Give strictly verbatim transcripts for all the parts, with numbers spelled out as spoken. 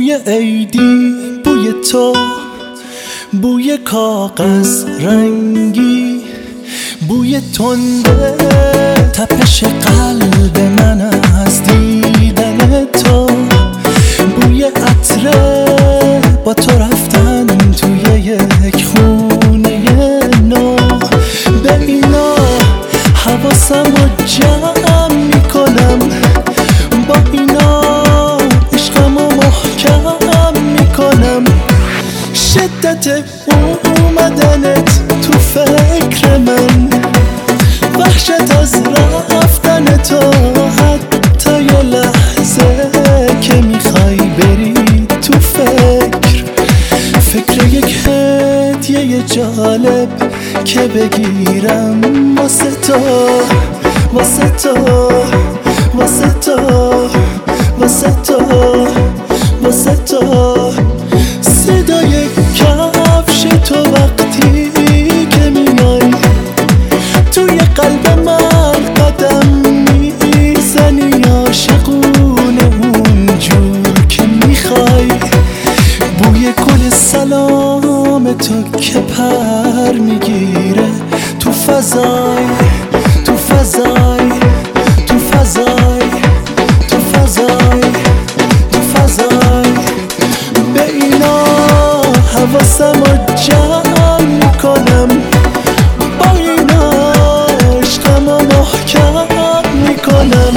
بوی عیدی، بوی تو، بوی کاغذ رنگی، بوی تنده تپش قلب من از دیدن تو، بوی عطره با تو رفتن توی یک خونه نو. به اینا حواسم رو جمع میکنم، با اینا عشقم رو محکم میکنم. شدت اومدنت تو فکر من، وحشت از رفتن تو، حتی یه لحظه که میخوای بری تو فکر فکر یک هدیه جالب که بگیرم واسه تو، واسه تو، واسه تو، واسه تو، واسه تو. صدای کفش تو وقتی که میای توی قلب من قدم میزنی، عاشقونه اونجور که میخوای. بوی گل سلام تو که پر میگیره تو فضای، تو فضای، تو فضای، تو فضای، تو فضای. به اینا حواسم رو جمع میکنم، با اینا عشقم رو محکم میکنم.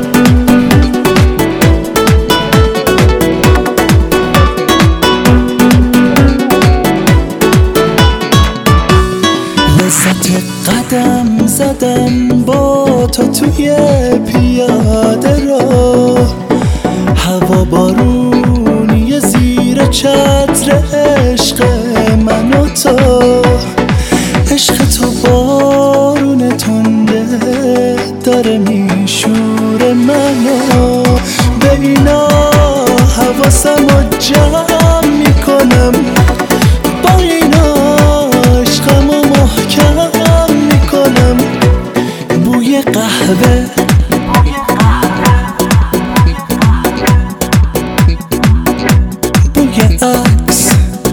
لذت قدم زدن با تو توی پیاده رو، هوا بارونی زیر چتر عشق من و تو، عشق تو بارون تنده داره میشوره منو. به اینا حواسم رو جمع میکنم، با اینا عشقم رو محکم میکنم. بوی قهوه، بوی عکس،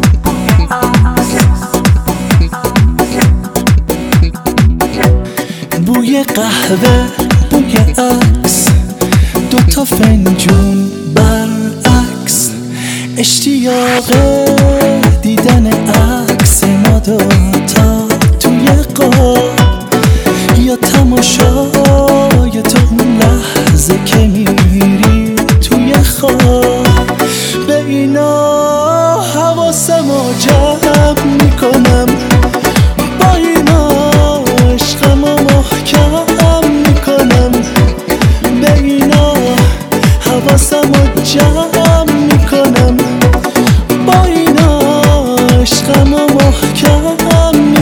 بوی قهوه، بوی عکس، دوتا فنجون برعکس، اشتیاق دیدن عکس ما دوتا توی قاب، یا تماشای تو اون لحظه که میری توی خواب. به اینا حواسم رو جمع میکنم، با اینا عشقم رو محکم میکنم. به اینا حواسم رو جمع میکنم، با اینا عشقم رو محکم میکنم.